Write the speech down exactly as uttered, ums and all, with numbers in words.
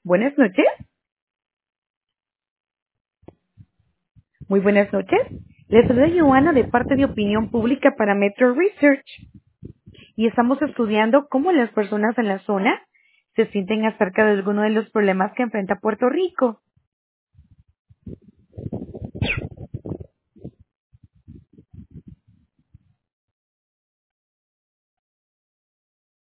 Buenas noches, muy buenas noches. Les saluda Joana de parte de Opinión Pública para Metro Research y estamos estudiando cómo las personas en la zona se sienten acerca de alguno de los problemas que enfrenta Puerto Rico.